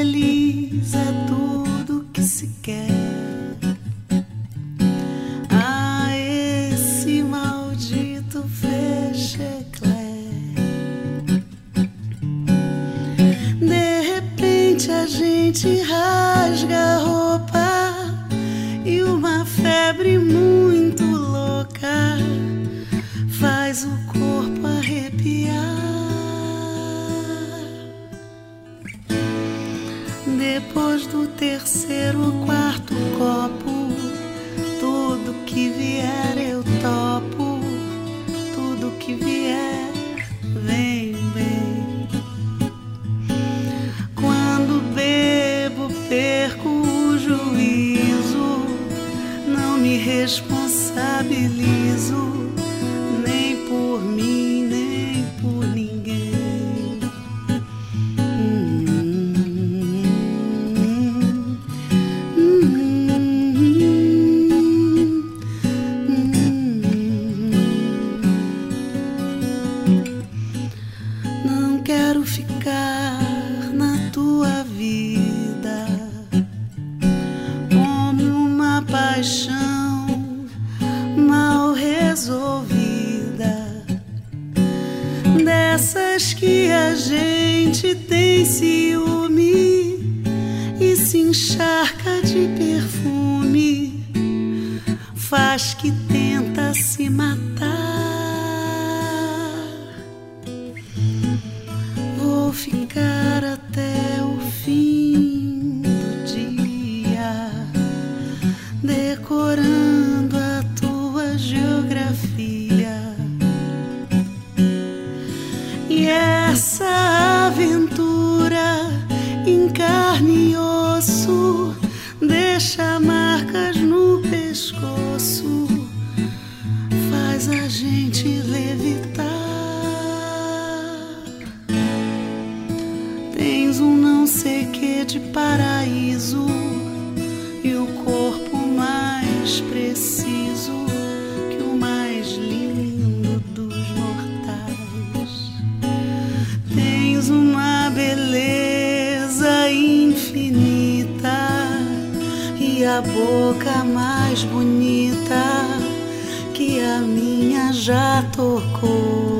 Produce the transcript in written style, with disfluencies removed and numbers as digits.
feliz é tudo que se quer. Ah, esse maldito fecheclé. De repente a gente rasga a roupa e uma febre muito louca faz o corpo arrepiar. Depois do terceiro ou quarto copo, tudo que vier eu topo, tudo que vier vem bem. Quando bebo perco o juízo, não me responsabilizo nem por mim, nem por ninguém. Não quero ficar na tua vida como uma paixão mal resolvida, dessas que a gente tem ciúme e se encharca de perfume, faz que tenta se matar. Vou ficar até o fim do dia decorando a tua geografia, e essa aventura em carne e osso deixa marcas no pescoço, faz a gente levitar. Tens um não sei que de paraíso e o corpo mais preciso que o mais lindo dos mortais. Tens uma beleza infinita e a boca mais bonita que a minha já tocou.